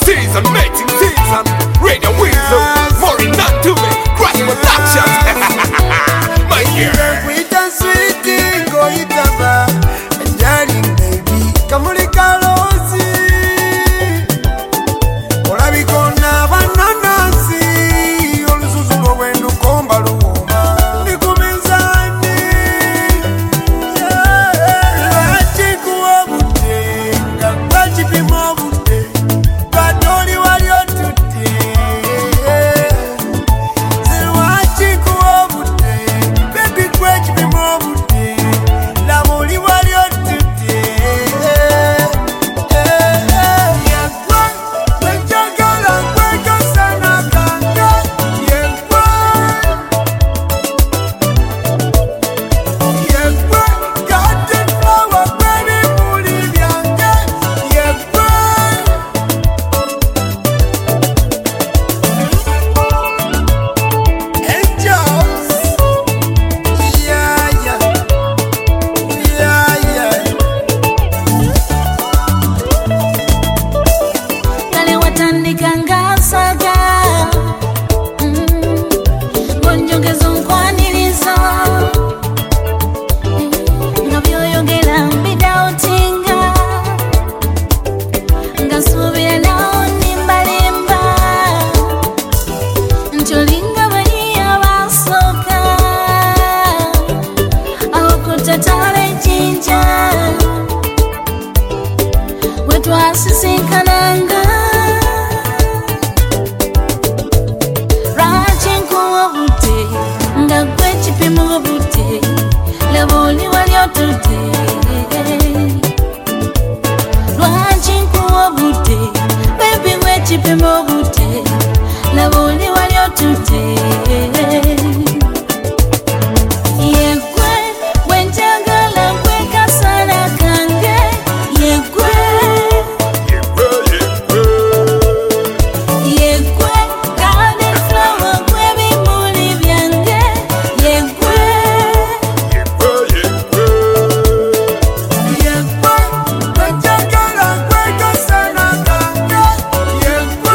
season, mating season. Radio Weasel, more in none to me. Cross production. My girl. We can sweet thing, go it up. Darling baby, kamulika lozi. Ola bikona bananasi. Olususulo wenu komba luoma. Nikumizani. Lachikuwa bute. Ngakachipimo bute. Kadoli waliotuti. Zilwachikuwa bute. Baby kwechipimo bute. Lamuli waliotuti. Yekwe, wechagala kweka sana kanga. Yekwe, yekwe, garden flower kweli muli vyange. Yekwe, angels. Yeah, yeah, yeah, yeah. Kale watandika ngasaga ngonjogeza nkwaniriza nga byoyogera mbidautinga nga suubira nawo nimbalimba nti olinga bali abasooka awo kutatala ejjinja wetwasisinkananga lwaki nkuwa bute nga gwe kipimo bute laba oli wali otute lwaki nkuwa bute bebi gwe kipimo bute laba oli wali otute yegwe bwenjagala nkwekasana kange yegwe yegwe garden flower kwebimuli byange yegwe Yekwe, wechagala kweka sana kanga. Yekwe,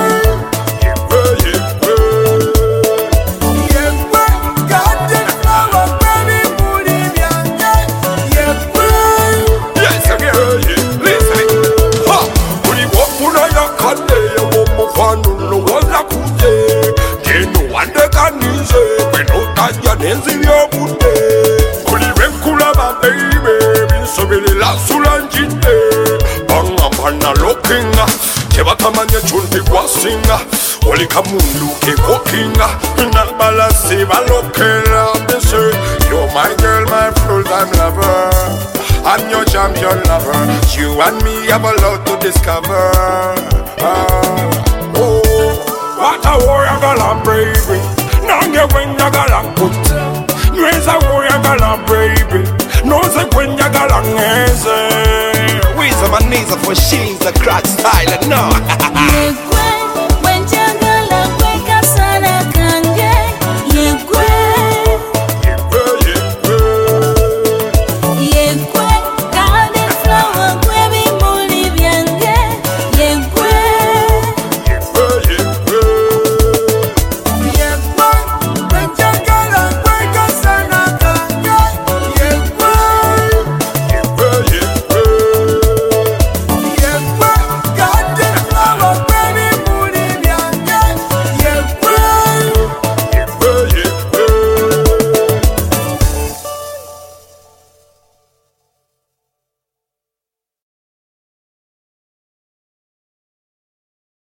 yekwe, garden flower kweli muli vyange. Yekwe, Yes, I'm here. Listen. Ha! Uliwofuna yakane womufanulo wazakuje. Geno wandekanize kwenotanya nenzibyo bude. Uliwenkula baby binsobelela sulanjinde. Bangambana lokinga tebakamanye chunti kwasinga. Olikamundu kekokinga nabalasi balokela. They say you're my girl, my full-time lover. I'm your champion lover. You and me have a lot to discover. Oh, what a warrior galang baby. Nange when ya galang put. Nweza warrior galang baby. Noze when ya galang eze. Weasel my knees for she's a crack style no.